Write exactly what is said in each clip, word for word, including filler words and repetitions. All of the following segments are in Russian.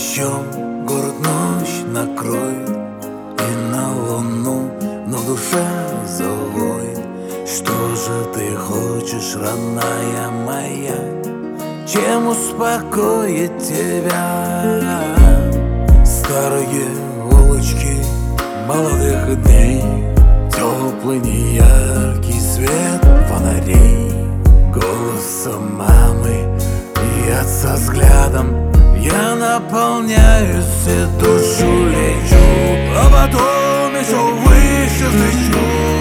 дождем город ночь накроет, и на луну на душе завоет. Что же ты хочешь, родная моя, чем успокоить тебя? Старые улочки молодых дней, теплый неяркий свет фонарей, голоса мамы и отца взглядом я наполняюсь и душу лечу, а потом еще выше взлечу.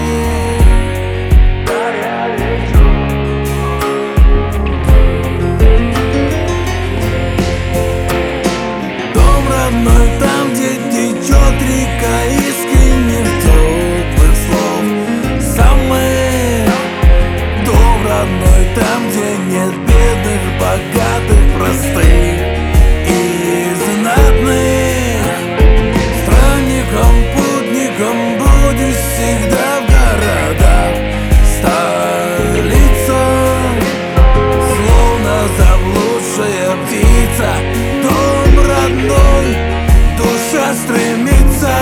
Дом родной, там, где течет река искренних теплых слов самых. Дом родной, там, где нет бедных, богатых, простых и знатных. Странником, путником будешь всегда в городах. Столица, словно заблудшая птица. Дом родной, душа стремится.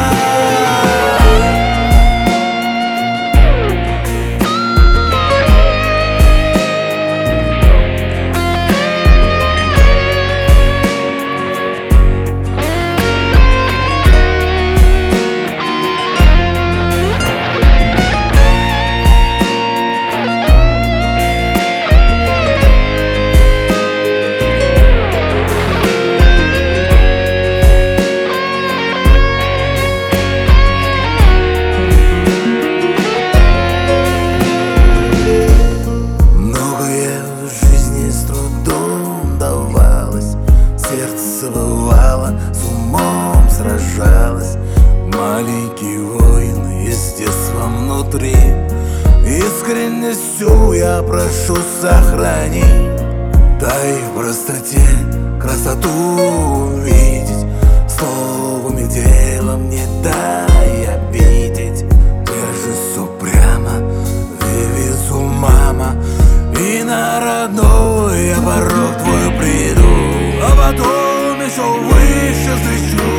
Сердце бывало, с умом сражалось. Маленький воин, естество внутри. Искренностью я прошу, сохрани. Дай в простоте красоту увидеть, словом и делом не дай обидеть. Держись упрямо, девицу мама, и на родной я порог твой приду, а потом еще выше взлечу.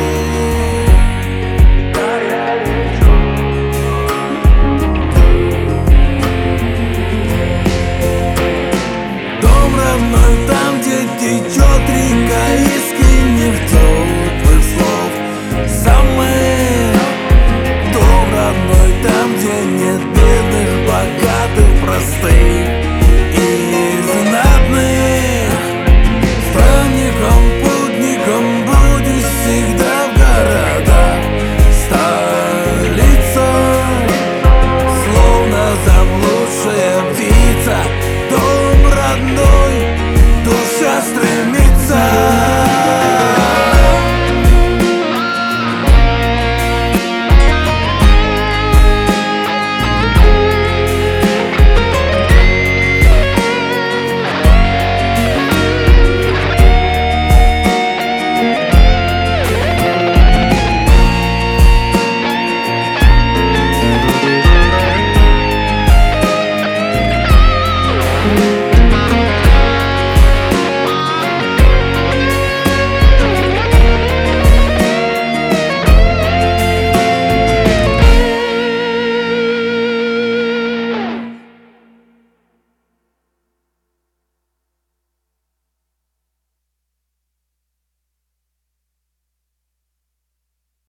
Дом родной, там, где течет река и